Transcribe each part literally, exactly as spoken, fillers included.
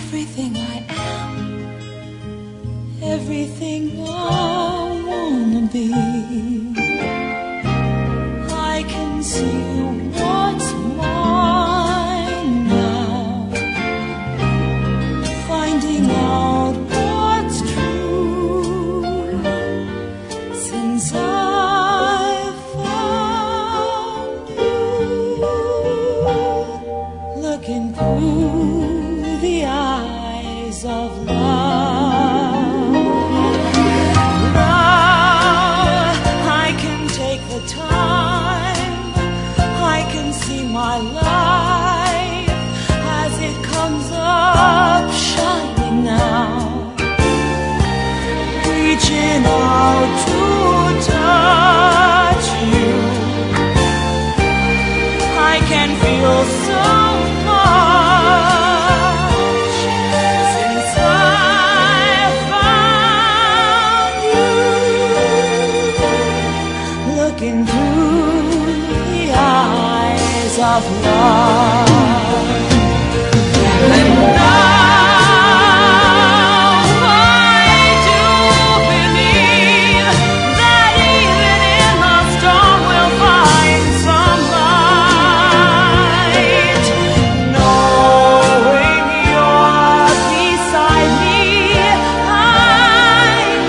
everything I am, everything I wanna be. I can see what's mine now, finding out what's true since I found you. Looking through the eyes of love, now I can take the time, I can see my life as it comes up shining now, reaching out to touch you. I can feel so much since I found you. Looking through the eyes of love, and now I do believe that even in the storm we'll find some light. Knowing you're beside me, I'm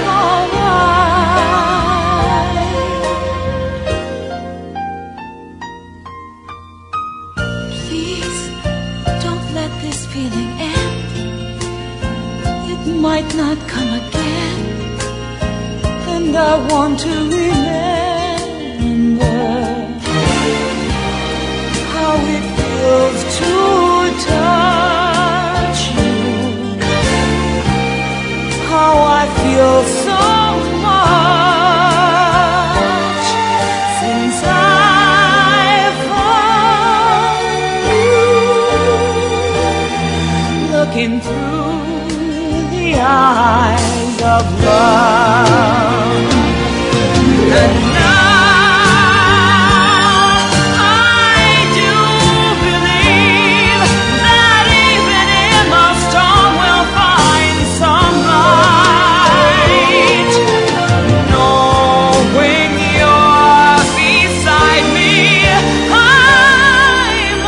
alright. Please don't let this feeling end. It might not come again, and I want to remember how it feels to touch you, how I feel so much since I found you. Looking through the eyes of love, and now I do believe that even in the storm we'll find some light. Knowing you're beside me, I'm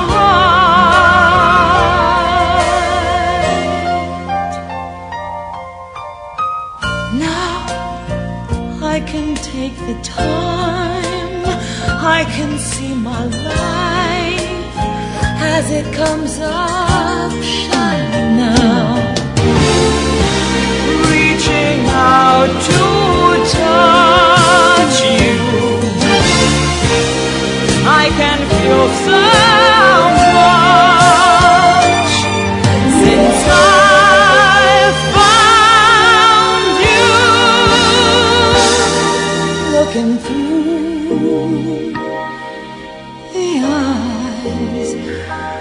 alright. Now I can take the time, I can see my life as it comes up shining now, reaching out to touch you. I can feel so much since I found you. Looking through the eyes